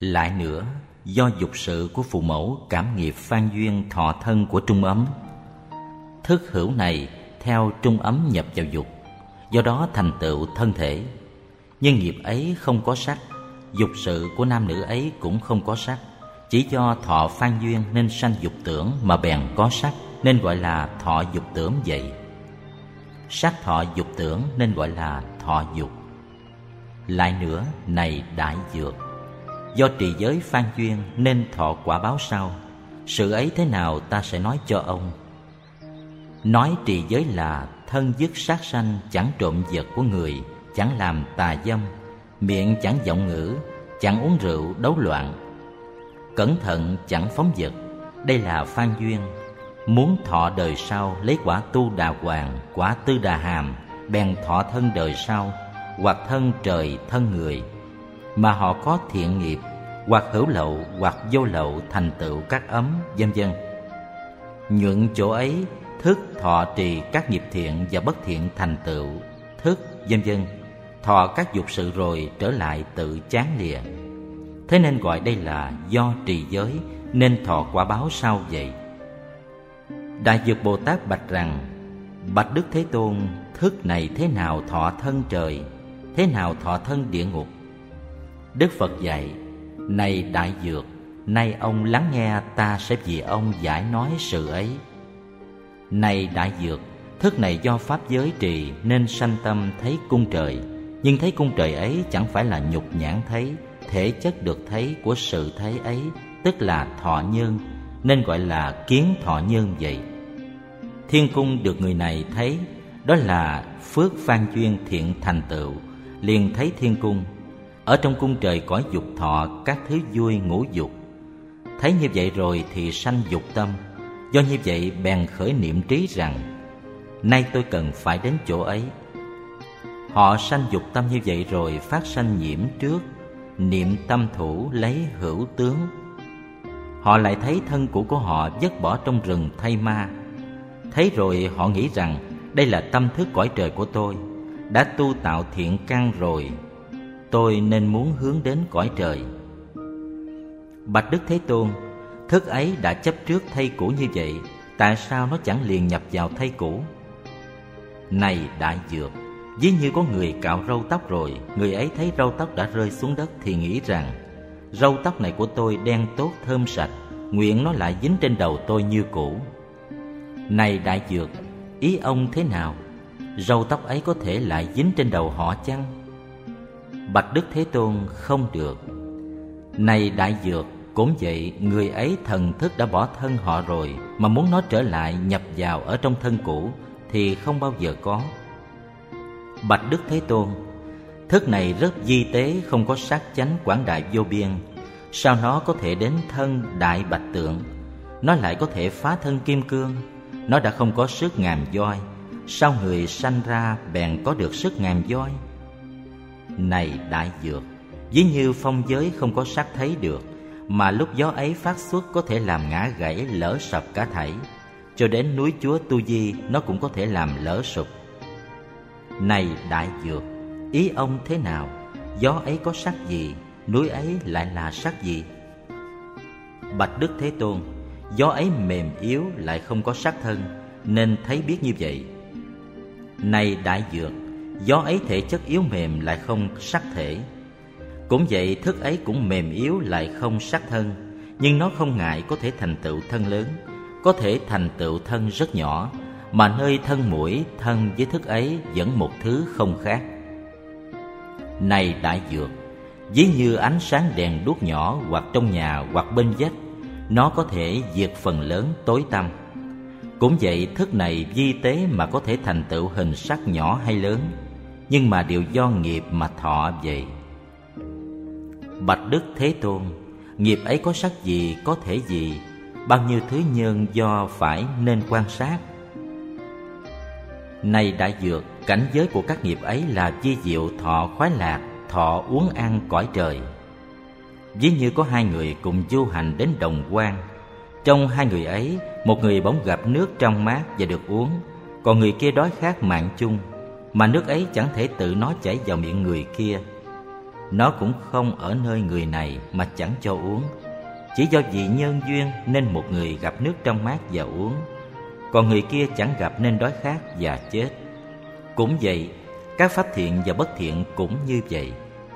Lại nữa, do dục sự của phụ mẫu cảm nghiệp phan duyên thọ thân của trung ấm, thức hữu này theo trung ấm nhập vào dục, do đó thành tựu thân thể. Nhưng nghiệp ấy không có sắc, dục sự của nam nữ ấy cũng không có sắc, chỉ do thọ phan duyên nên sanh dục tưởng mà bèn có sắc, nên gọi là thọ dục tưởng vậy. Sắc thọ dục tưởng nên gọi là thọ dục. Lại nữa, này đại dược, do trì giới phan duyên nên thọ quả báo sau. Sự ấy thế nào ta sẽ nói cho ông. Nói trì giới là thân dứt sát sanh, chẳng trộm vật của người, chẳng làm tà dâm, miệng chẳng vọng ngữ, chẳng uống rượu đấu loạn, cẩn thận chẳng phóng vật. Đây là phan duyên. Muốn thọ đời sau lấy quả tu đà hoàng, quả tư đà hàm, bèn thọ thân đời sau, hoặc thân trời thân người, mà họ có thiện nghiệp, hoặc hữu lậu hoặc vô lậu thành tựu các ấm, vân vân. Nhuận chỗ ấy, thức thọ trì các nghiệp thiện và bất thiện thành tựu thức, vân vân. Thọ các dục sự rồi trở lại tự chán lìa. Thế nên gọi đây là do trì giới nên thọ quả báo sau vậy. Đại Dược Bồ Tát bạch rằng: Bạch Đức Thế Tôn, thức này thế nào thọ thân trời, thế nào thọ thân địa ngục? Đức Phật dạy: Này Đại Dược, nay ông lắng nghe, ta sẽ vì ông giải nói sự ấy. Này Đại Dược, thức này do pháp giới trì nên sanh tâm thấy cung trời. Nhưng thấy cung trời ấy chẳng phải là nhục nhãn thấy, thể chất được thấy của sự thấy ấy, tức là thọ nhân, nên gọi là kiến thọ nhân vậy. Thiên cung được người này thấy, đó là phước phan duyên thiện thành tựu, liền thấy thiên cung. Ở trong cung trời cõi dục thọ các thứ vui ngũ dục. Thấy như vậy rồi thì sanh dục tâm. Do như vậy bèn khởi niệm trí rằng: Nay tôi cần phải đến chỗ ấy. Họ sanh dục tâm như vậy rồi phát sanh nhiễm trước, niệm tâm thủ lấy hữu tướng. Họ lại thấy thân cũ của họ vứt bỏ trong rừng thay ma. Thấy rồi họ nghĩ rằng: Đây là tâm thức cõi trời của tôi, đã tu tạo thiện căn rồi, tôi nên muốn hướng đến cõi trời. Bạch Đức Thế Tôn, thức ấy đã chấp trước thây cũ như vậy, tại sao nó chẳng liền nhập vào thây cũ? Này Đại Dược, ví như có người cạo râu tóc rồi, người ấy thấy râu tóc đã rơi xuống đất thì nghĩ rằng: Râu tóc này của tôi đen tốt thơm sạch, nguyện nó lại dính trên đầu tôi như cũ. Này Đại Dược, ý ông thế nào? Râu tóc ấy có thể lại dính trên đầu họ chăng? Bạch Đức Thế Tôn, không được. Này Đại Dược, cũng vậy, người ấy thần thức đã bỏ thân họ rồi, mà muốn nó trở lại nhập vào ở trong thân cũ thì không bao giờ có. Bạch Đức Thế Tôn, thức này rất di tế, không có sát chánh quảng đại vô biên. Sao nó có thể đến thân đại bạch tượng? Nó lại có thể phá thân kim cương. Nó đã không có sức ngàm voi, sao người sanh ra bèn có được sức ngàm voi? Này Đại Dược, ví như phong giới không có sắc thấy được, mà lúc gió ấy phát xuất có thể làm ngã gãy lỡ sập cả thảy, cho đến núi Chúa Tu Di nó cũng có thể làm lỡ sụp. Này Đại Dược, ý ông thế nào? Gió ấy có sắc gì, núi ấy lại là sắc gì? Bạch Đức Thế Tôn, gió ấy mềm yếu lại không có sắc thân, nên thấy biết như vậy. Này Đại Dược, gió ấy thể chất yếu mềm lại không sắc thể. Cũng vậy, thức ấy cũng mềm yếu lại không sắc thân, nhưng nó không ngại có thể thành tựu thân lớn, có thể thành tựu thân rất nhỏ, mà nơi thân mũi thân với thức ấy vẫn một thứ không khác. Này Đại Dược, ví như ánh sáng đèn đuốc nhỏ hoặc trong nhà hoặc bên vách, nó có thể diệt phần lớn tối tăm. Cũng vậy, thức này vi tế mà có thể thành tựu hình sắc nhỏ hay lớn, nhưng mà đều do nghiệp mà thọ vậy. Bạch Đức Thế Tôn, nghiệp ấy có sắc gì, có thể gì, bao nhiêu thứ nhân do phải nên quan sát. Này Đại Dược, cảnh giới của các nghiệp ấy là vi diệu thọ khoái lạc, thọ uống ăn cõi trời. Ví như có hai người cùng du hành đến đồng quan. Trong hai người ấy, một người bỗng gặp nước trong mát và được uống, còn người kia đói khát mạng chung, mà nước ấy chẳng thể tự nó chảy vào miệng người kia. nó cũng không ở nơi người này mà chẳng cho uống. Chỉ do vì nhân duyên nên một người gặp nước trong mát và uống, còn người kia chẳng gặp nên đói khát và chết. Cũng vậy, các pháp thiện và bất thiện cũng như vậy.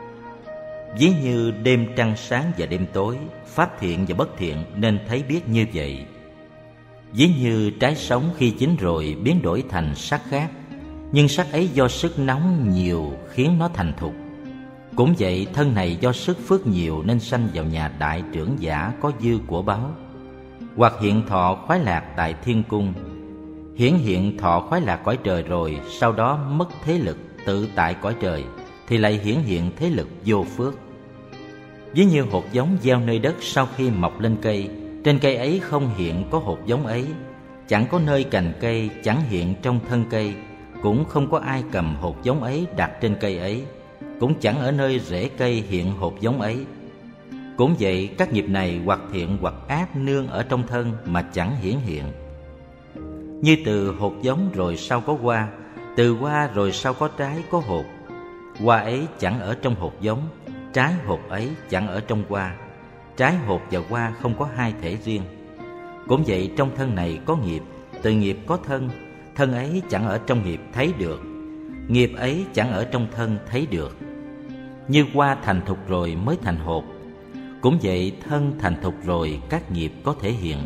Ví như đêm trăng sáng và đêm tối, pháp thiện và bất thiện nên thấy biết như vậy. Ví như trái sống khi chín rồi biến đổi thành sắc khác, nhưng sắc ấy do sức nóng nhiều khiến nó thành thục. Cũng vậy, thân này do sức phước nhiều nên sanh vào nhà đại trưởng giả có dư của báu, hoặc hiện thọ khoái lạc tại thiên cung. Hiện thọ khoái lạc cõi trời rồi, sau đó mất thế lực tự tại cõi trời, thì lại hiện thế lực vô phước. Ví như hột giống gieo nơi đất, sau khi mọc lên cây, trên cây ấy không hiện có hột giống ấy, chẳng có nơi cành cây, chẳng hiện trong thân cây, cũng không có ai cầm hột giống ấy đặt trên cây ấy, cũng chẳng ở nơi rễ cây hiện hột giống ấy. Cũng vậy, các nghiệp này hoặc thiện hoặc ác nương ở trong thân mà chẳng hiển hiện. Như từ hột giống rồi sau có hoa, từ hoa rồi sau có trái có hột. Hoa ấy chẳng ở trong hột giống, trái hột ấy chẳng ở trong hoa. Trái hột và hoa không có hai thể riêng. Cũng vậy, trong thân này có nghiệp, từ nghiệp có thân, thân ấy chẳng ở trong nghiệp thấy được, nghiệp ấy chẳng ở trong thân thấy được. Như hoa thành thục rồi mới thành hột, cũng vậy thân thành thục rồi các nghiệp có thể hiện.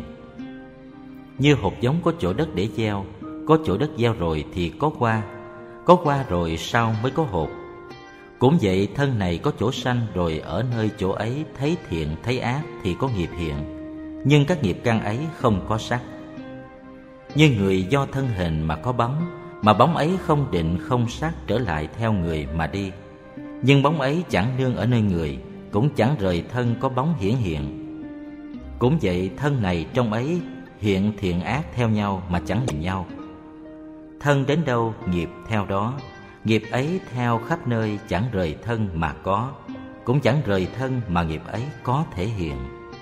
Như hột giống có chỗ đất để gieo, có chỗ đất gieo rồi thì có hoa rồi sau mới có hột. Cũng vậy, thân này có chỗ sanh rồi ở nơi chỗ ấy thấy thiện thấy ác thì có nghiệp hiện, nhưng các nghiệp căn ấy không có sắc. Như người do thân hình mà có bóng, mà bóng ấy không định không sắc trở lại theo người mà đi, nhưng bóng ấy chẳng nương ở nơi người, cũng chẳng rời thân có bóng hiển hiện. Cũng vậy, thân này trong ấy hiện thiện ác theo nhau mà chẳng nhìn nhau. Thân đến đâu nghiệp theo đó, nghiệp ấy theo khắp nơi chẳng rời thân mà có, cũng chẳng rời thân mà nghiệp ấy có thể hiện.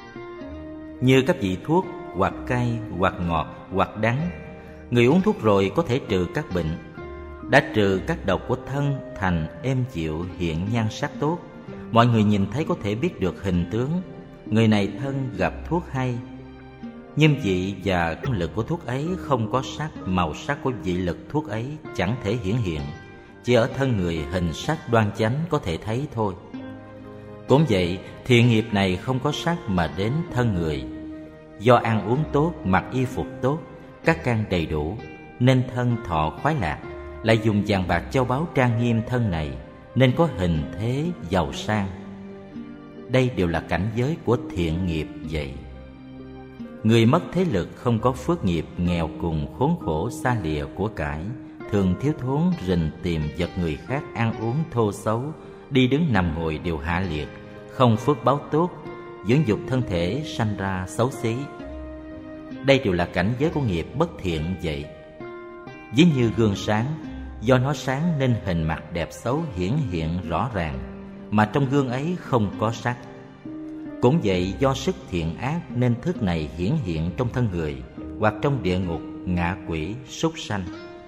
Như các vị thuốc hoặc cay hoặc ngọt hoặc đắng, người uống thuốc rồi có thể trừ các bệnh, đã trừ các độc của thân thành êm dịu hiện nhan sắc tốt. Mọi người nhìn thấy có thể biết được hình tướng, người này thân gặp thuốc hay. Nhưng vị và công lực của thuốc ấy không có sắc, màu sắc của vị lực thuốc ấy chẳng thể hiển hiện, chỉ ở thân người hình sắc đoan chánh có thể thấy thôi. Cũng vậy, thiện nghiệp này không có sắc mà đến thân người. Do ăn uống tốt, mặc y phục tốt, các căn đầy đủ, nên thân thọ khoái lạc, lại dùng vàng bạc châu báu trang nghiêm thân này, nên có hình thế giàu sang. Đây đều là cảnh giới của thiện nghiệp vậy. Người mất thế lực, không có phước nghiệp, nghèo cùng khốn khổ xa lìa của cải, thường thiếu thốn rình tìm vật người khác ăn uống thô xấu, đi đứng nằm ngồi đều hạ liệt, không phước báo tốt, dưỡng dục thân thể sanh ra xấu xí. Đây đều là cảnh giới của nghiệp bất thiện vậy. Ví như gương sáng, do nó sáng nên hình mặt đẹp xấu hiển hiện rõ ràng, mà trong gương ấy không có sắc. Cũng vậy, do sức thiện ác nên thức này hiển hiện trong thân người, hoặc trong địa ngục, ngạ quỷ, súc sanh.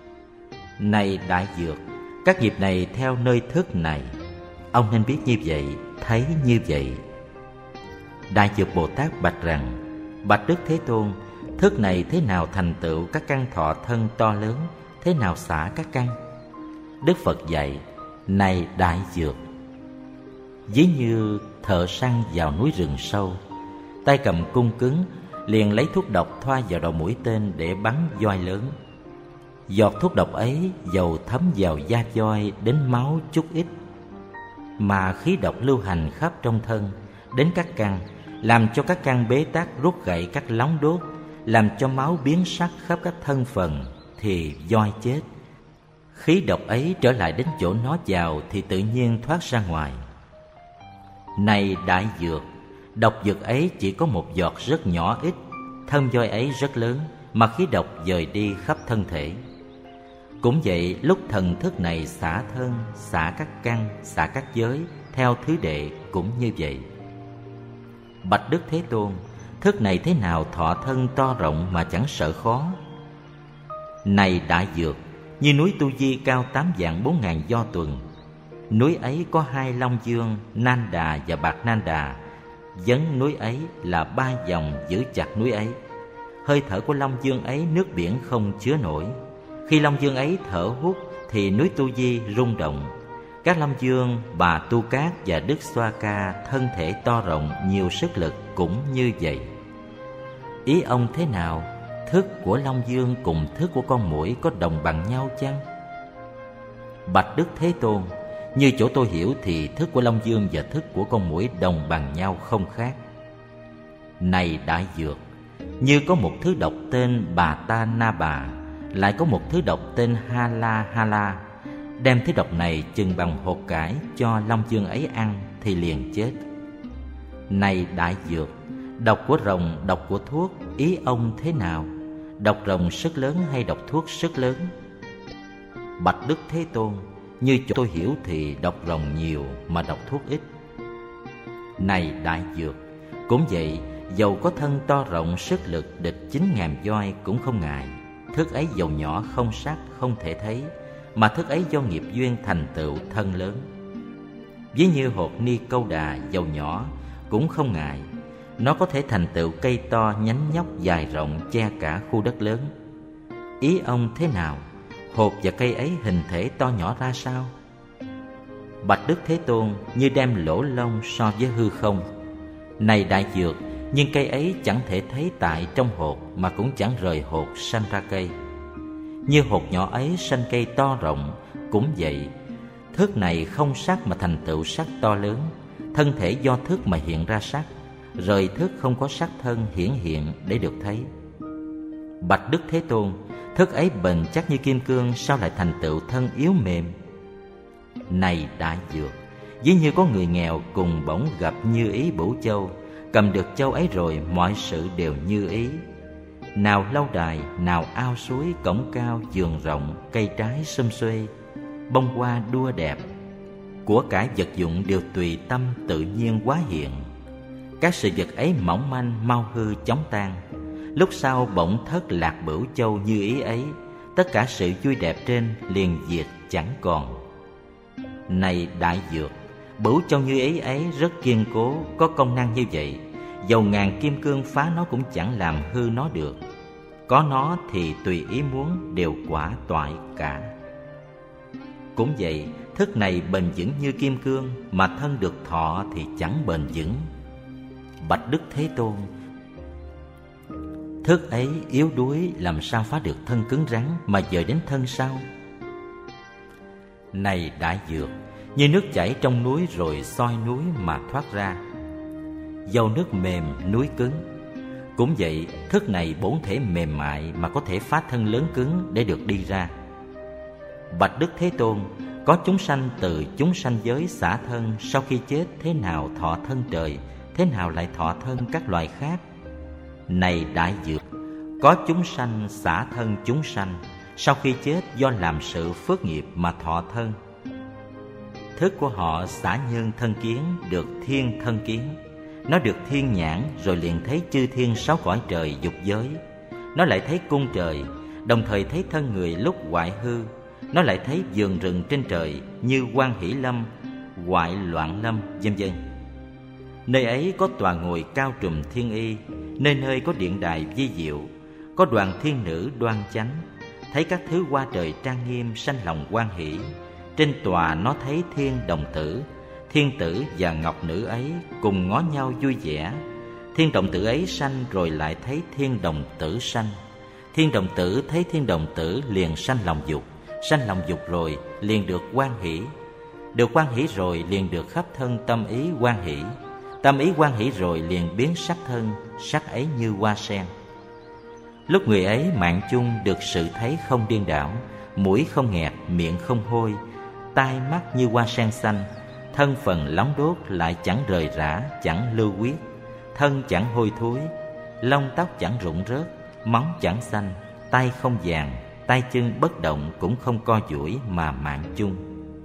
Này đại dược, các nghiệp này theo nơi thức này, ông nên biết như vậy, thấy như vậy. Đại dược Bồ Tát bạch rằng: bạch Đức Thế Tôn, thức này thế nào thành tựu các căn thọ thân to lớn, thế nào xả các căn? Đức Phật dạy: này đại dược, ví như thợ săn vào núi rừng sâu, tay cầm cung cứng, liền lấy thuốc độc thoa vào đầu mũi tên để bắn voi lớn. Giọt thuốc độc ấy dầu thấm vào da voi đến máu chút ít, mà khí độc lưu hành khắp trong thân, đến các căn, làm cho các căn bế tắc, rút gãy các lóng đốt, làm cho máu biến sắc khắp các thân phần, thì voi chết. Khí độc ấy trở lại đến chỗ nó vào thì tự nhiên thoát ra ngoài. Này đại dược, độc dược ấy chỉ có một giọt rất nhỏ ít, thân voi ấy rất lớn, mà khí độc dời đi khắp thân thể. Cũng vậy, lúc thần thức này xả thân, xả các căn, xả các giới, theo thứ đệ cũng như vậy. Bạch Đức Thế Tôn, thức này thế nào thọ thân to rộng mà chẳng sợ khó? Này đại dược, như núi Tu Di cao 8 vạn 4 ngàn do tuần, núi ấy có 2 long dương, Nan Đà và Bạc Nan Đà. Vấn núi ấy là 3 dòng giữ chặt núi ấy. Hơi thở của long dương ấy nước biển không chứa nổi. Khi long dương ấy thở hút thì núi Tu Di rung động. Các long dương Bà Tu Cát và Đức Xoa Ca thân thể to rộng nhiều sức lực cũng như vậy. Ý ông thế nào? Thức của long dương cùng thức của con muỗi có đồng bằng nhau chăng? Bạch Đức Thế Tôn, như chỗ tôi hiểu thì thức của long dương và thức của con muỗi đồng bằng nhau không khác. Này Đại Dược, như có một thứ độc tên Bà Ta Na Bà, lại có một thứ độc tên Ha La Ha La. Đem thứ độc này chừng bằng hột cải cho long dương ấy ăn thì liền chết. Này Đại Dược, độc của rồng, độc của thuốc, ý ông thế nào? Độc rồng sức lớn hay độc thuốc sức lớn? Bạch Đức Thế Tôn, như chỗ tôi hiểu thì độc rồng nhiều mà độc thuốc ít. Này Đại Dược, cũng vậy, dầu có thân to rộng sức lực địch 9.000 voi cũng không ngại. Thức ấy dầu nhỏ không sắc không thể thấy, mà thức ấy do nghiệp duyên thành tựu thân lớn. Ví như hột ni câu đà dầu nhỏ cũng không ngại, nó có thể thành tựu cây to nhánh nhóc dài rộng che cả khu đất lớn. Ý ông thế nào? Hột và cây ấy hình thể to nhỏ ra sao? Bạch Đức Thế Tôn, như đem lỗ lông so với hư không. Này Đại Dược, nhưng cây ấy chẳng thể thấy tại trong hột, mà cũng chẳng rời hột sanh ra cây. Như hột nhỏ ấy sanh cây to rộng, cũng vậy, thức này không sắc mà thành tựu sắc to lớn. Thân thể do thức mà hiện ra sắc, rời thức không có sắc thân hiển hiện để được thấy. Bạch Đức Thế Tôn, thức ấy bền chắc như kim cương, sao lại thành tựu thân yếu mềm? Này Đại Dược, ví như có người nghèo cùng bỗng gặp Như Ý Bửu Châu, cầm được châu ấy rồi mọi sự đều như ý. Nào lâu đài, nào ao suối, cổng cao, vườn rộng, cây trái sum xuê, bông hoa đua đẹp, của cải vật dụng đều tùy tâm tự nhiên hóa hiện. Các sự vật ấy mỏng manh, mau hư chóng tan. Lúc sau bỗng thất lạc Bửu Châu Như Ý ấy, tất cả sự vui đẹp trên liền diệt chẳng còn. Này Đại Dược, Bửu Châu Như Ý ấy rất kiên cố, có công năng như vậy, dầu ngàn kim cương phá nó cũng chẳng làm hư nó được. Có nó thì tùy ý muốn đều quả toại cả. Cũng vậy, thức này bền vững như kim cương, mà thân được thọ thì chẳng bền vững. Bạch Đức Thế Tôn, thức ấy yếu đuối làm sao phá được thân cứng rắn mà dời đến thân sau? Này Đại Dược, như nước chảy trong núi rồi soi núi mà thoát ra. Dầu nước mềm, núi cứng. Cũng vậy, thức này bổn thể mềm mại mà có thể phá thân lớn cứng để được đi ra. Bạch Đức Thế Tôn, có chúng sanh từ chúng sanh giới xả thân, sau khi chết thế nào thọ thân trời, thế nào lại thọ thân các loài khác? Này Đại Dược, có chúng sanh xả thân chúng sanh, sau khi chết do làm sự phước nghiệp mà thọ thân. Thức của họ xả nhân thân kiến được thiên thân kiến. Nó được thiên nhãn rồi liền thấy chư thiên sáu cõi trời dục giới. Nó lại thấy cung trời, đồng thời thấy thân người lúc hoại hư. Nó lại thấy vườn rừng trên trời như Quan Hỷ Lâm, Hoại Loạn Lâm, vân vân. Nơi ấy có tòa ngồi cao trùm thiên y, nơi nơi có điện đài vi diệu, có đoàn thiên nữ đoan chánh. Thấy các thứ hoa trời trang nghiêm sanh lòng hoan hỷ. Trên tòa nó thấy thiên đồng tử. Thiên tử và ngọc nữ ấy cùng ngó nhau vui vẻ. Thiên đồng tử ấy sanh rồi lại thấy thiên đồng tử sanh. Thiên đồng tử thấy thiên đồng tử liền sanh lòng dục. Sanh lòng dục rồi liền được hoan hỷ. Được hoan hỷ rồi liền được khắp thân tâm ý hoan hỷ. Tâm ý hoan hỷ rồi liền biến sắc thân, sắc ấy như hoa sen. Lúc người ấy mạng chung được sự thấy không điên đảo, mũi không nghẹt, miệng không hôi, tai mắt như hoa sen xanh. Thân phần nóng đốt lại chẳng rời rã, chẳng lưu huyết. Thân chẳng hôi thối, lông tóc chẳng rụng rớt, móng chẳng xanh, tay không vàng, tay chân bất động cũng không co duỗi mà mạng chung.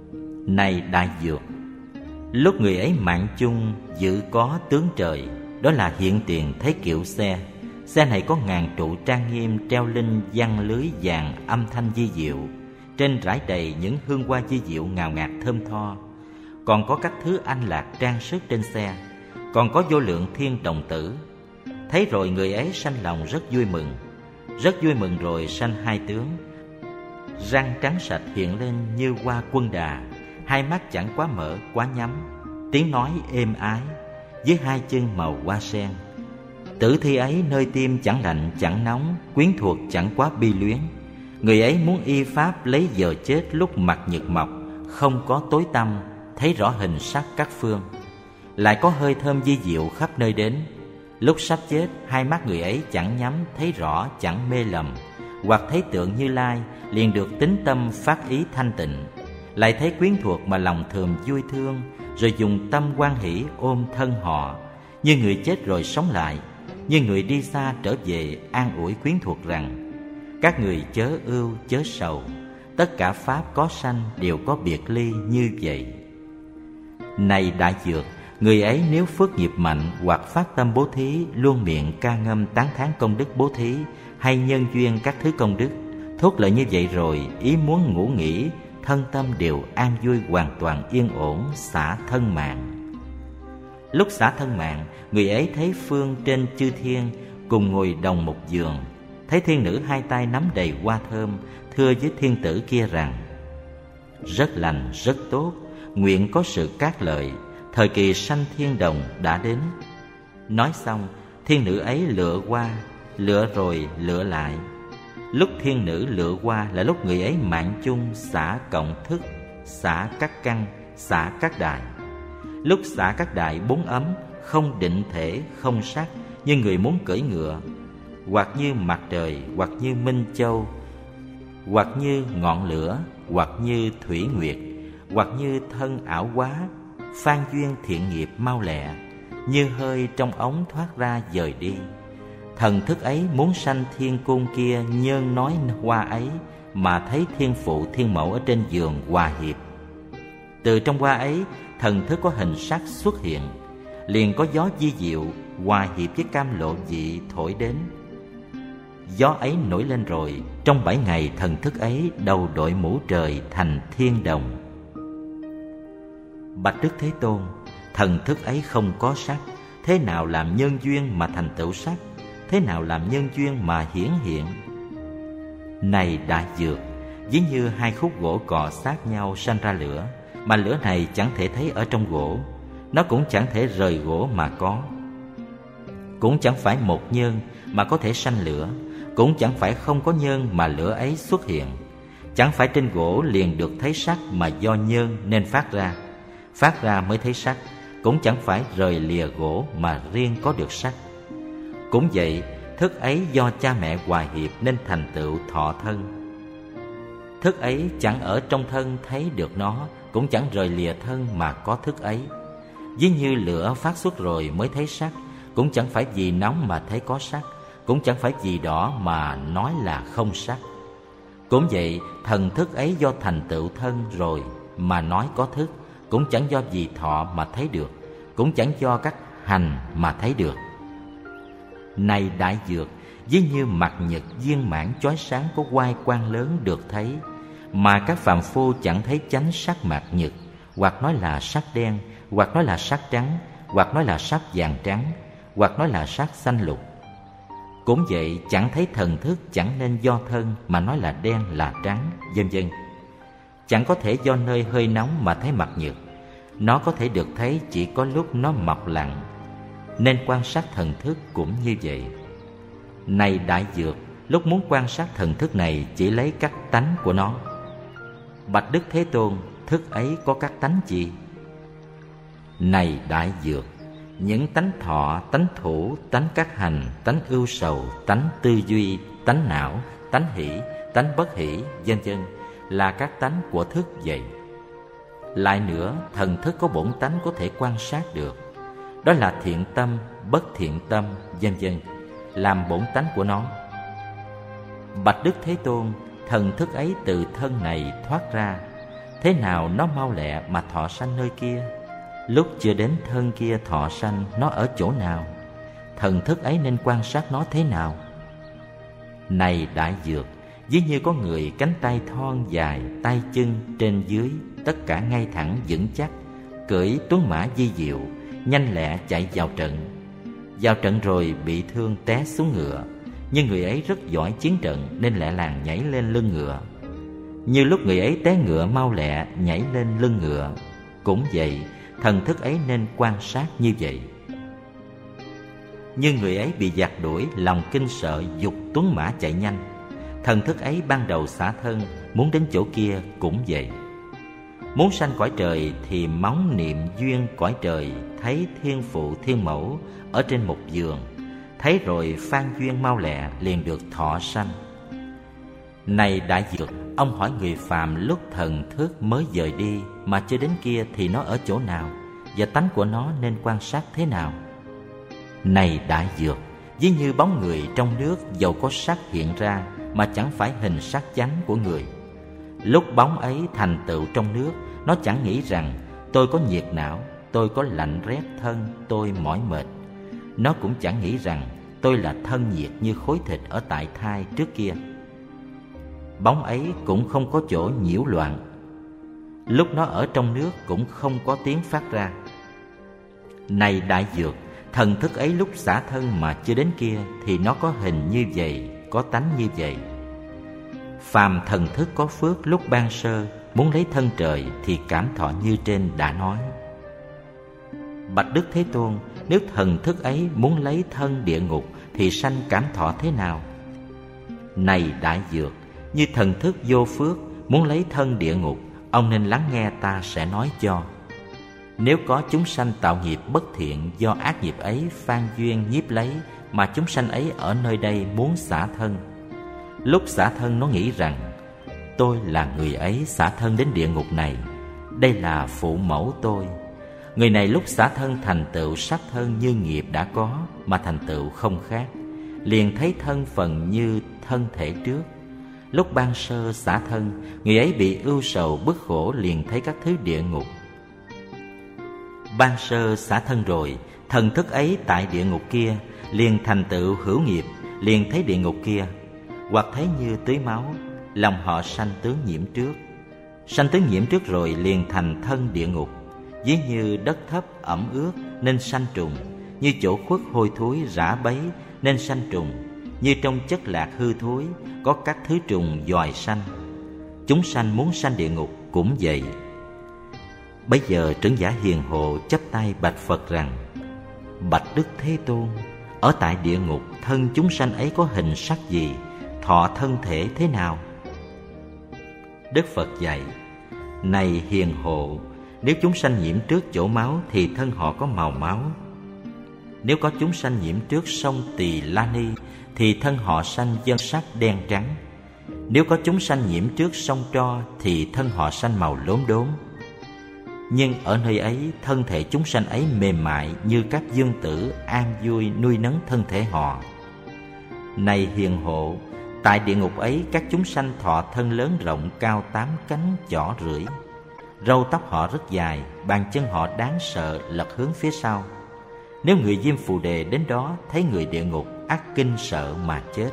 Này Đại Dược, lúc người ấy mạng chung dự có tướng trời, đó là hiện tiền thấy kiệu xe. Xe này có ngàn trụ trang nghiêm treo linh giăng lưới vàng âm thanh vi diệu. Trên rải đầy những hương hoa vi diệu ngào ngạt thơm tho. còn có các thứ anh lạc trang sức trên xe, còn có vô lượng thiên đồng tử. Thấy rồi người ấy sanh lòng rất vui mừng. Rất vui mừng rồi sanh hai tướng: răng trắng sạch hiện lên như hoa quân đà, hai mắt chẳng quá mở quá nhắm, tiếng nói êm ái, với hai chân màu hoa sen. Tử thi ấy nơi tim chẳng lạnh chẳng nóng, quyến thuộc chẳng quá bi luyến. Người ấy muốn y pháp lấy giờ chết lúc mặt nhật mọc, không có tối tăm, thấy rõ hình sắc các phương. Lại có hơi thơm vi diệu khắp nơi đến. Lúc sắp chết, hai mắt người ấy chẳng nhắm, thấy rõ chẳng mê lầm, hoặc thấy tượng Như Lai, liền được tín tâm phát ý thanh tịnh. Lại thấy quyến thuộc mà lòng thường vui thương, rồi dùng tâm hoan hỷ ôm thân họ, như người chết rồi sống lại, như người đi xa trở về an ủi quyến thuộc rằng: các người chớ ưu chớ sầu, tất cả pháp có sanh đều có biệt ly như vậy. Này đại dược, người ấy nếu phước nghiệp mạnh hoặc phát tâm bố thí, luôn miệng ca ngâm tán thán công đức bố thí hay nhân duyên các thứ công đức, thốt lời như vậy rồi, ý muốn ngủ nghỉ, thân tâm đều an vui hoàn toàn yên ổn, xả thân mạng. Lúc xả thân mạng, người ấy thấy phương trên chư thiên cùng ngồi đồng một giường, thấy thiên nữ hai tay nắm đầy hoa thơm, thưa với thiên tử kia rằng: rất lành rất tốt, nguyện có sự cát lợi, thời kỳ sanh thiên đồng đã đến. Nói xong, thiên nữ ấy lựa qua, lựa rồi lựa lại. Lúc thiên nữ lựa qua là lúc người ấy mạng chung xả cộng thức, xả các căn, xả các đại. Lúc xả các đại bốn ấm, không định thể, không sắc, như người muốn cưỡi ngựa, hoặc như mặt trời, hoặc như minh châu, hoặc như ngọn lửa, hoặc như thủy nguyệt, hoặc như thân ảo quá, phan duyên thiện nghiệp mau lẹ, như hơi trong ống thoát ra dời đi. Thần thức ấy muốn sanh thiên cung kia nhơn nói hoa ấy, mà thấy thiên phụ thiên mẫu ở trên giường hòa hiệp. Từ trong hoa ấy, thần thức có hình sắc xuất hiện, liền có gió vi diệu hòa hiệp với cam lộ vị thổi đến. Gió ấy nổi lên rồi, trong 7 ngày thần thức ấy đầu đội mũ trời thành thiên đồng. Bạch Đức Thế Tôn, thần thức ấy không có sắc, thế nào làm nhân duyên mà thành tựu sắc? Thế nào làm nhân duyên mà hiển hiện? Này đại dược, ví như hai khúc gỗ cọ sát nhau sanh ra lửa, mà lửa này chẳng thể thấy ở trong gỗ, nó cũng chẳng thể rời gỗ mà có. Cũng chẳng phải một nhân mà có thể sanh lửa, cũng chẳng phải không có nhân mà lửa ấy xuất hiện. Chẳng phải trên gỗ liền được thấy sắc mà do nhân nên phát ra mới thấy sắc. Cũng chẳng phải rời lìa gỗ mà riêng có được sắc. Cũng vậy, thức ấy do cha mẹ hòa hiệp nên thành tựu thọ thân. Thức ấy chẳng ở trong thân thấy được nó, cũng chẳng rời lìa thân mà có thức ấy. Ví như lửa phát xuất rồi mới thấy sắc, cũng chẳng phải vì nóng mà thấy có sắc, cũng chẳng phải vì đỏ mà nói là không sắc. Cũng vậy, thần thức ấy do thành tựu thân rồi mà nói có thức, cũng chẳng do vì thọ mà thấy được, cũng chẳng do các hành mà thấy được. Này đại dược, ví như mặt nhật viên mãn chói sáng có oai quang lớn được thấy, mà các phàm phu chẳng thấy chánh sắc mặt nhật, hoặc nói là sắc đen, hoặc nói là sắc trắng, hoặc nói là sắc vàng trắng, hoặc nói là sắc xanh lục. Cũng vậy, chẳng thấy thần thức chẳng nên do thân mà nói là đen là trắng, vân vân. Chẳng có thể do nơi hơi nóng mà thấy mặt nhật, nó có thể được thấy chỉ có lúc nó mọc lặng, nên quan sát thần thức cũng như vậy. Này đại dược, lúc muốn quan sát thần thức này chỉ lấy các tánh của nó. Bạch Đức Thế Tôn, thức ấy có các tánh gì? Này đại dược, những tánh thọ, tánh thủ, tánh các hành, tánh ưu sầu, tánh tư duy, tánh não, tánh hỷ, tánh bất hỷ, vân vân là các tánh của thức vậy. Lại nữa, thần thức có bổn tánh có thể quan sát được, đó là thiện tâm, bất thiện tâm, vân vân, làm bổn tánh của nó. Bạch Đức Thế Tôn, thần thức ấy từ thân này thoát ra, thế nào nó mau lẹ mà thọ sanh nơi kia? Lúc chưa đến thân kia thọ sanh, nó ở chỗ nào? Thần thức ấy nên quan sát nó thế nào? Này đại dược, ví như có người cánh tay thon dài, tay chân trên dưới tất cả ngay thẳng vững chắc, cưỡi tuấn mã di diệu, nhanh lẹ chạy vào trận. Vào trận rồi bị thương té xuống ngựa, nhưng người ấy rất giỏi chiến trận nên lẹ làng nhảy lên lưng ngựa. Như lúc người ấy té ngựa mau lẹ nhảy lên lưng ngựa, cũng vậy, thần thức ấy nên quan sát như vậy. Nhưng người ấy bị giặc đuổi, lòng kinh sợ giục tuấn mã chạy nhanh. Thần thức ấy ban đầu xả thân, muốn đến chỗ kia cũng vậy. Muốn sanh cõi trời thì móng niệm duyên cõi trời, thấy thiên phụ thiên mẫu ở trên một giường, thấy rồi phan duyên mau lẹ liền được thọ sanh. Này đại dược, ông hỏi người phàm lúc thần thức mới dời đi mà chưa đến kia thì nó ở chỗ nào, và tánh của nó nên quan sát thế nào? Này đại dược, ví như bóng người trong nước dầu có sắc hiện ra mà chẳng phải hình sắc chánh của người. Lúc bóng ấy thành tựu trong nước, nó chẳng nghĩ rằng tôi có nhiệt não, tôi có lạnh rét thân, tôi mỏi mệt. Nó cũng chẳng nghĩ rằng tôi là thân nhiệt như khối thịt ở tại thai trước kia. Bóng ấy cũng không có chỗ nhiễu loạn. Lúc nó ở trong nước cũng không có tiếng phát ra. Này đại dược, thần thức ấy lúc xả thân mà chưa đến kia thì nó có hình như vậy, có tánh như vậy. Phàm thần thức có phước lúc ban sơ muốn lấy thân trời thì cảm thọ như trên đã nói. Bạch Đức Thế Tôn, nếu thần thức ấy muốn lấy thân địa ngục thì sanh cảm thọ thế nào? Này đại dược, như thần thức vô phước muốn lấy thân địa ngục, ông nên lắng nghe ta sẽ nói cho. Nếu có chúng sanh tạo nghiệp bất thiện do ác nghiệp ấy phan duyên nhiếp lấy, mà chúng sanh ấy ở nơi đây muốn xả thân. Lúc xả thân nó nghĩ rằng tôi là người ấy xả thân đến địa ngục này, đây là phụ mẫu tôi. Người này lúc xả thân thành tựu sắc thân như nghiệp đã có, mà thành tựu không khác, liền thấy thân phần như thân thể trước. Lúc ban sơ xả thân, người ấy bị ưu sầu bức khổ, liền thấy các thứ địa ngục. Ban sơ xả thân rồi, thần thức ấy tại địa ngục kia liền thành tựu hữu nghiệp, liền thấy địa ngục kia, hoặc thấy như tưới máu, lòng họ sanh tướng nhiễm trước. Sanh tướng nhiễm trước rồi liền thành thân địa ngục. Ví như đất thấp ẩm ướt nên sanh trùng, như chỗ khuất hôi thối rã bấy nên sanh trùng, như trong chất lạc hư thối có các thứ trùng dòi sanh. Chúng sanh muốn sanh địa ngục cũng vậy. Bấy giờ trưởng giả hiền hộ chắp tay bạch Phật rằng: Bạch Đức Thế Tôn, ở tại địa ngục thân chúng sanh ấy có hình sắc gì, thọ thân thể thế nào? Đức Phật dạy: Này hiền hộ, nếu chúng sanh nhiễm trước chỗ máu thì thân họ có màu máu. Nếu có chúng sanh nhiễm trước sông Tỳ La Ni thì thân họ sanh dân sắc đen trắng. Nếu có chúng sanh nhiễm trước sông Tro thì thân họ sanh màu lốm đốm. Nhưng ở nơi ấy thân thể chúng sanh ấy mềm mại như các dương tử an vui nuôi nấng thân thể họ. Này hiền hộ, tại địa ngục ấy các chúng sanh thọ thân lớn rộng cao 8 cánh chỏ rưỡi. Râu tóc họ rất dài, bàn chân họ đáng sợ lật hướng phía sau. Nếu người Diêm Phù Đề đến đó thấy người địa ngục ắt kinh sợ mà chết.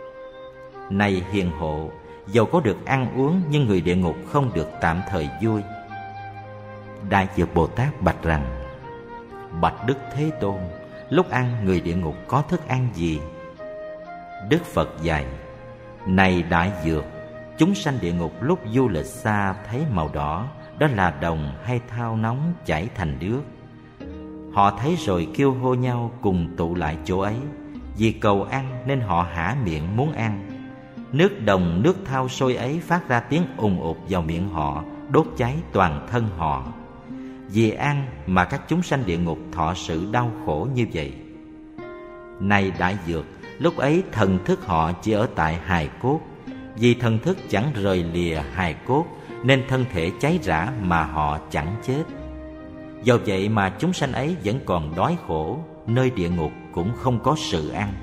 Này hiền hộ, dầu có được ăn uống nhưng người địa ngục không được tạm thời vui. Đại Dược Bồ Tát bạch rằng: Bạch Đức Thế Tôn, lúc ăn người địa ngục có thức ăn gì? Đức Phật dạy: Này Đại Dược, chúng sanh địa ngục lúc du lịch xa thấy màu đỏ, đó là đồng hay thao nóng chảy thành nước. Họ thấy rồi kêu hô nhau cùng tụ lại chỗ ấy. Vì cầu ăn nên họ há miệng muốn ăn. Nước đồng nước thao sôi ấy phát ra tiếng ùng ục vào miệng họ, đốt cháy toàn thân họ. Vì ăn mà các chúng sanh địa ngục thọ sự đau khổ như vậy. Này Đại Dược, lúc ấy thần thức họ chỉ ở tại hài cốt. Vì thần thức chẳng rời lìa hài cốt nên thân thể cháy rã mà họ chẳng chết. Do vậy mà chúng sanh ấy vẫn còn đói khổ, nơi địa ngục cũng không có sự ăn.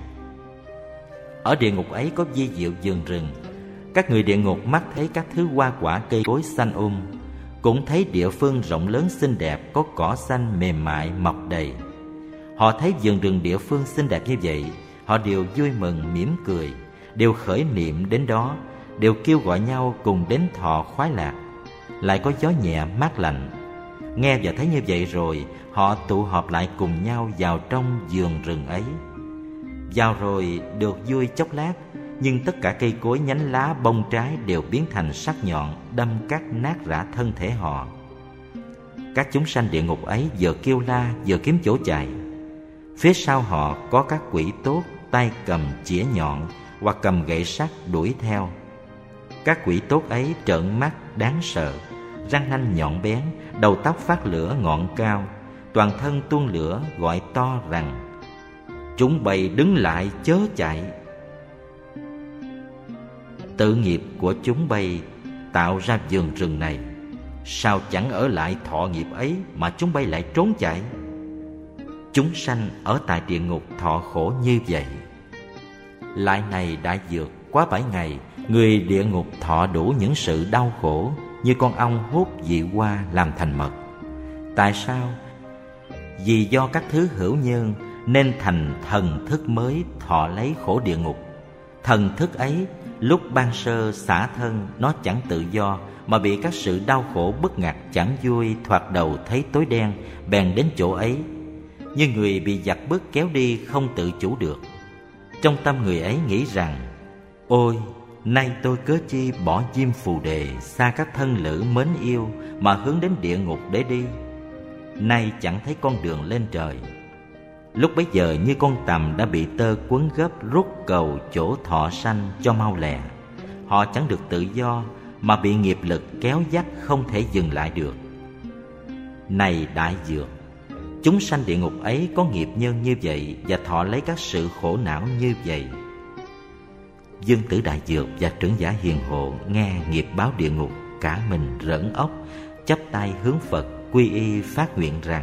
Ở địa ngục ấy có vi diệu vườn rừng. Các người địa ngục mắt thấy các thứ hoa quả cây cối xanh cũng thấy địa phương rộng lớn xinh đẹp, có cỏ xanh mềm mại mọc đầy. Họ thấy vườn rừng địa phương xinh đẹp như vậy, họ đều vui mừng mỉm cười, đều khởi niệm đến đó, đều kêu gọi nhau cùng đến thọ khoái lạc. Lại có gió nhẹ mát lạnh. nghe và thấy như vậy rồi, họ tụ họp lại cùng nhau vào trong vườn rừng ấy. Vào rồi được vui chốc lát, nhưng tất cả cây cối, nhánh lá, bông trái đều biến thành sắc nhọn, đâm cắt nát rã thân thể họ. Các chúng sanh địa ngục ấy vừa kêu la vừa kiếm chỗ chạy. Phía sau họ có các quỷ tốt, tay cầm chĩa nhọn hoặc cầm gậy sắt đuổi theo. Các quỷ tốt ấy trợn mắt đáng sợ, răng nanh nhọn bén, đầu tóc phát lửa ngọn cao, toàn thân tuôn lửa, gọi to rằng: chúng bay đứng lại chớ chạy. Tự nghiệp của chúng bay tạo ra vườn rừng này, sao chẳng ở lại thọ nghiệp ấy mà chúng bay lại trốn chạy? Chúng sanh ở tại địa ngục thọ khổ như vậy. Lại này đại dược, quá 7 ngày, người địa ngục thọ đủ những sự đau khổ, như con ong hút dị hoa làm thành mật. Tại sao? Vì do các thứ hữu nhân nên thành thần thức mới thọ lấy khổ địa ngục. Thần thức ấy lúc ban sơ xả thân, nó chẳng tự do mà bị các sự đau khổ bức ngặt chẳng vui, thoạt đầu thấy tối đen, bèn đến chỗ ấy. Như người bị giặc bức kéo đi không tự chủ được. Trong tâm người ấy nghĩ rằng: ôi, nay tôi cớ chi bỏ diêm phù đề, xa các thân lữ mến yêu mà hướng đến địa ngục để đi. Nay chẳng thấy con đường lên trời. Lúc bấy giờ như con tằm đã bị tơ quấn gấp, rút cầu chỗ thọ sanh cho mau lẹ. Họ chẳng được tự do mà bị nghiệp lực kéo dắt không thể dừng lại được. Này đại dược, chúng sanh địa ngục ấy có nghiệp nhân như vậy và thọ lấy các sự khổ não như vậy. Dương Tử Đại Dược và Trưởng Giả Hiền Hộ nghe nghiệp báo địa ngục, cả mình rỡn óc, chắp tay hướng Phật quy y phát nguyện rằng: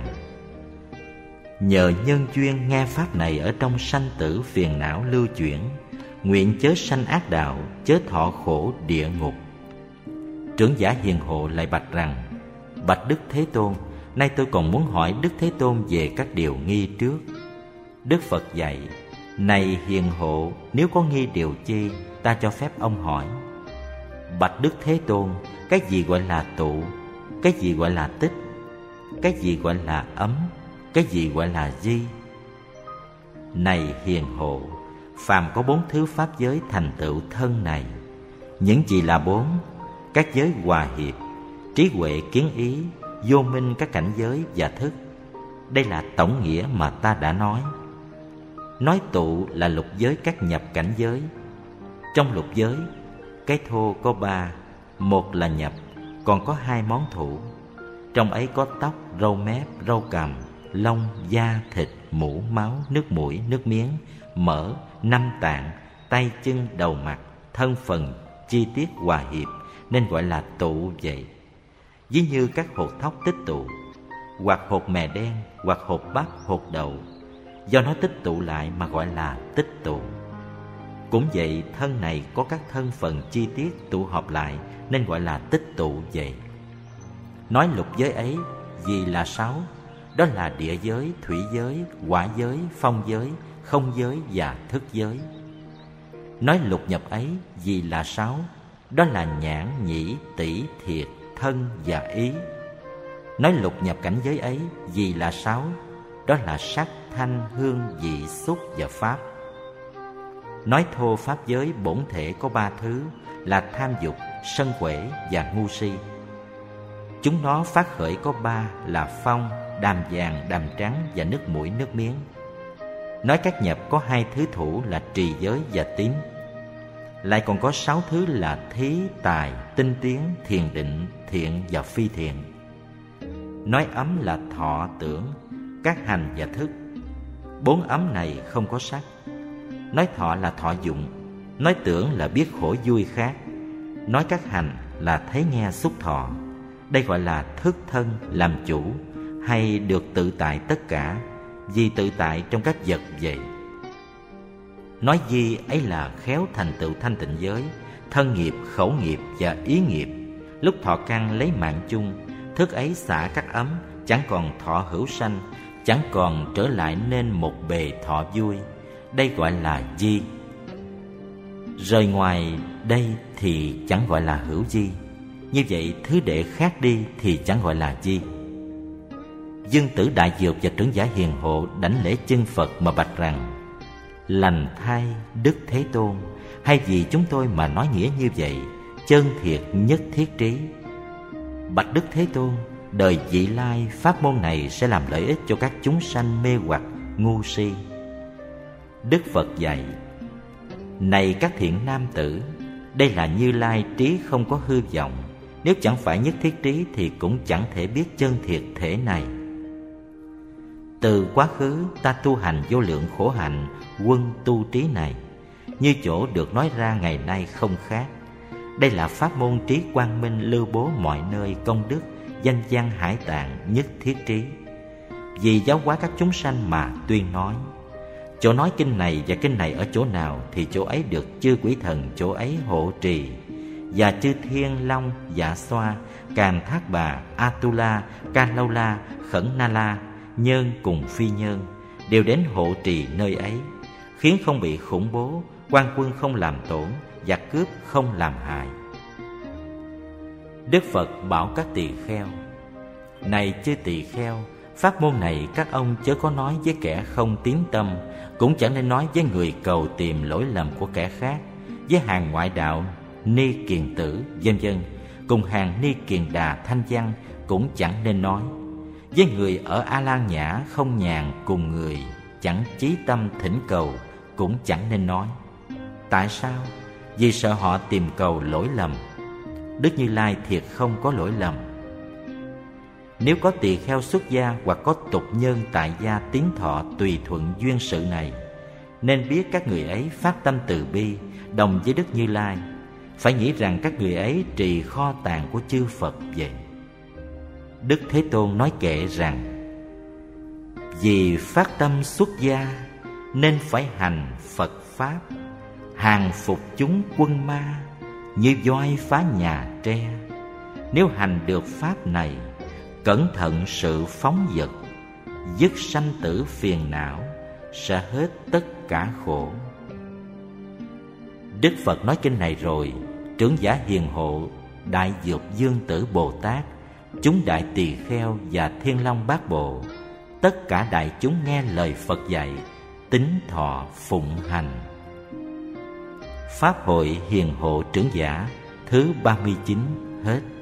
nhờ nhân duyên nghe pháp này ở trong sanh tử phiền não lưu chuyển, nguyện chớ sanh ác đạo, chớ thọ khổ địa ngục. Trưởng Giả Hiền Hộ lại bạch rằng: bạch Đức Thế Tôn, nay tôi còn muốn hỏi Đức Thế Tôn về các điều nghi trước. Đức Phật dạy: này Hiền Hộ, nếu có nghi điều chi, ta cho phép ông hỏi. Bạch Đức Thế Tôn, cái gì gọi là tụ? Cái gì gọi là tích? Cái gì gọi là ấm? Cái gì gọi là di? Này Hiền Hộ, phàm có 4 thứ pháp giới thành tựu thân này. Những gì là 4? Các giới hòa hiệp, trí huệ kiến ý, vô minh các cảnh giới và thức. Đây là tổng nghĩa mà ta đã nói. Nói tụ là lục giới các nhập cảnh giới. Trong lục giới, cái thô có 3, một là nhập, còn có 2 món thủ. Trong ấy có tóc, râu mép, râu cằm, lông, da, thịt, mũ, máu, nước mũi, nước miếng, mỡ, 5 tạng, tay chân, đầu mặt, thân phần, chi tiết hòa hiệp, nên gọi là tụ vậy. Ví như các hột thóc tích tụ, hoặc hột mè đen, hoặc hột bắp, hột đậu, do nó tích tụ lại mà gọi là tích tụ. Cũng vậy, thân này có các thân phần chi tiết tụ họp lại nên gọi là tích tụ vậy. Nói lục giới ấy vì là 6, đó là địa giới, thủy giới, hỏa giới, phong giới, không giới và thức giới. Nói lục nhập ấy vì là 6, đó là nhãn, nhĩ, tỷ, thiệt, thân và ý. Nói lục nhập cảnh giới ấy vì là 6, đó là sắc, thanh, hương, vị, xúc và pháp. Nói thô pháp giới bổn thể có 3 thứ là tham dục, sân quể và ngu si. Chúng nó phát khởi có 3 là phong, đàm vàng, đàm trắng và nước mũi, nước miếng. Nói các nhập có 2 thứ thủ là trì giới và tín. Lại còn có 6 thứ là thí, tài, tinh tiến, thiền định, thiện và phi thiện. Nói ấm là thọ, tưởng, các hành và thức. 4 ấm này không có sắc. Nói thọ là thọ dụng. Nói tưởng là biết khổ vui khác. Nói các hành là thấy nghe xúc thọ. Đây gọi là thức thân làm chủ, hay được tự tại tất cả, vì tự tại trong các vật vậy. Nói di ấy là khéo thành tựu thanh tịnh giới, thân nghiệp, khẩu nghiệp và ý nghiệp. Lúc thọ căn lấy mạng chung, thức ấy xả các ấm, chẳng còn thọ hữu sanh, chẳng còn trở lại nên một bề thọ vui. Đây gọi là di. Rời ngoài đây thì chẳng gọi là hữu di. Như vậy thứ đệ khác đi thì chẳng gọi là di. Dương Tử Đại Dược và trưởng giả Hiền Hộ đảnh lễ chân Phật mà bạch rằng: Lành thay Đức Thế Tôn, hay vì chúng tôi mà nói nghĩa như vậy, chân thiệt nhất thiết trí. Bạch Đức Thế Tôn, đời vị lai pháp môn này sẽ làm lợi ích cho các chúng sanh mê hoặc ngu si. Đức Phật dạy: Này các thiện nam tử, đây là Như Lai trí không có hư vọng. Nếu chẳng phải nhất thiết trí thì cũng chẳng thể biết chân thiệt thể này. Từ quá khứ ta tu hành vô lượng khổ hạnh quân tu trí này, như chỗ được nói ra ngày nay không khác. Đây là pháp môn trí quang minh lưu bố mọi nơi công đức, danh văn hải tạng nhất thiết trí. Vì giáo hóa các chúng sanh mà tuyên nói. Chỗ nói kinh này và kinh này ở chỗ nào thì chỗ ấy được chư quỷ thần chỗ ấy hộ trì, và chư thiên long, dạ xoa, càn thác bà, Atula, Ca Lâu La, Khẩn Na La, nhân cùng phi nhân đều đến hộ trì nơi ấy, khiến không bị khủng bố, quan quân không làm tổn, giặc cướp không làm hại. Đức Phật bảo các tỳ kheo: Này chư tỳ kheo, pháp môn này các ông chớ có nói với kẻ không tín tâm, cũng chẳng nên nói với người cầu tìm lỗi lầm của kẻ khác, với hàng ngoại đạo ni kiền tử vân vân, cùng hàng ni kiền đà thanh văn cũng chẳng nên nói. Với người ở A Lan Nhã không nhàn cùng người, chẳng chí tâm thỉnh cầu cũng chẳng nên nói. Tại sao? Vì sợ họ tìm cầu lỗi lầm. Đức Như Lai thiệt không có lỗi lầm. Nếu có tỳ kheo xuất gia hoặc có tục nhân tại gia tín thọ tùy thuận duyên sự này, nên biết các người ấy phát tâm từ bi đồng với Đức Như Lai, phải nghĩ rằng các người ấy trì kho tàng của chư Phật vậy. Đức Thế Tôn nói kệ rằng: Vì phát tâm xuất gia nên phải hành Phật Pháp, hàng phục chúng quân ma như voi phá nhà tre. Nếu hành được Pháp này, cẩn thận sự phóng dật, dứt sanh tử phiền não, sẽ hết tất cả khổ. Đức Phật nói kinh này rồi, trưởng giả Hiền Hộ, Đại Dược Dương Tử Bồ Tát, chúng đại tỳ kheo và Thiên Long Bát Bộ, tất cả đại chúng nghe lời Phật dạy, tín thọ phụng hành. Pháp hội Hiền Hộ trưởng giả thứ 39 hết.